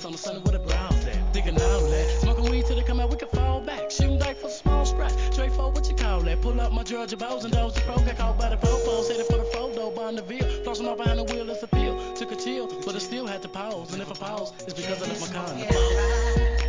on the sun with a browse at. Thinking all that. Smoking weed till they come out, we can fall back. Shooting dice for small scratch. Straight for what you call that. Pull up my Georgia bows and those the pro got caught by the popos. Headed for the photo, Bonneville. Flossing off behind the wheel, it's a pill. Took a chill, but I still had to pause. And if I pause, it's because I left my car in the box.